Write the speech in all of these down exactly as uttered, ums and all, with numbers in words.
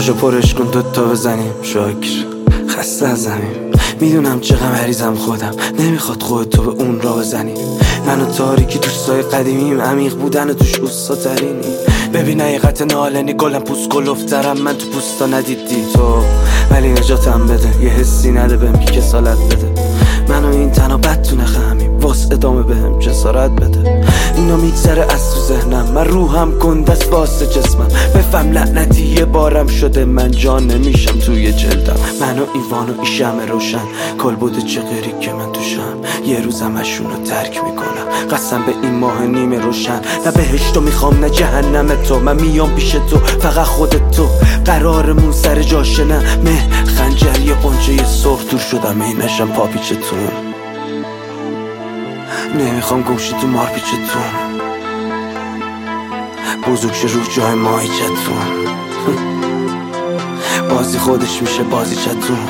جاشو پرش کن دوتا بزنیم شاکر خسته از زمین. میدونم چقدر مریضم خودم نمیخواد خودتو به اون را بزنی. من و تاریکی دوستای قدیمیم عمیق بودن و توش اوستا ترینی. ببین حقیقت نالنی گلم پوست کلوفترم من تو پوستا ندیدی تو، ولی نجاتم بده یه حسی نده بهم که کسالت بده. منو این تنها بد تو نخمیم واس ادامه بهم جسارت بده. اینا میگذره از تو ذهنم من روحم گندست واسه جسمم. بفهم لعنتی یه بارم شده من جان نمیشم توی جلدم. منو ایوان و ای شمع روشن کل بوده چه غیری که من توشم. یه روزم اشونو ترک میکنم قسم به این ماه نیمه روشن. نه بهشتو میخوام نه جهنم تو، من میام پیش تو فقط خودت تو. قرارمون سر جاشه نه مه خنجر یه قنچه سرخ دور شدم ای نشم پاپیچتون. نمیخوام گمشی تو مار پیچتون بزرگ شه رو جای ماهیچتون. بازی خودش میشه بازی چتون.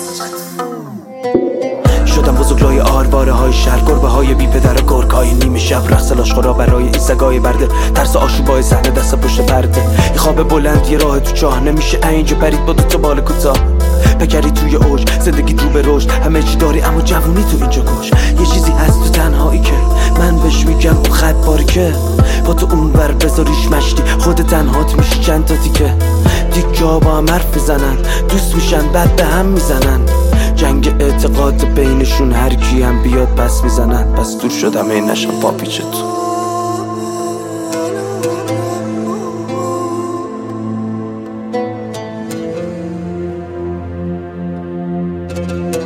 شدم بزرگ لای آرواره های شهر گربه های بی پدر و گرگ های نیمه شب رقص لاشخورا برای این سگای برده. ترس آشوبای صحنه دست پشت پرده. این خواب بلند یه راه تو چاه نمیشه اینجا پرید با دوتا بال کوتاه. بکری توی اوج زندگی رو به رشد همه چی داری اما جوونی تو اینجا کش. یه چیزی هست تو تنهایی که من بهش میگم اون خط باری که با تو اون ور بذاریش مشتی خود تنهات میشی چند تا تیکه. دیگه با هم حرف میزنن دوست میشن بعد به هم میزنن. جنگ اعتقاد بینشون هر کی هم بیاد پس میزنن. پس دور شدم این نشم پاپیچتون. Thank you.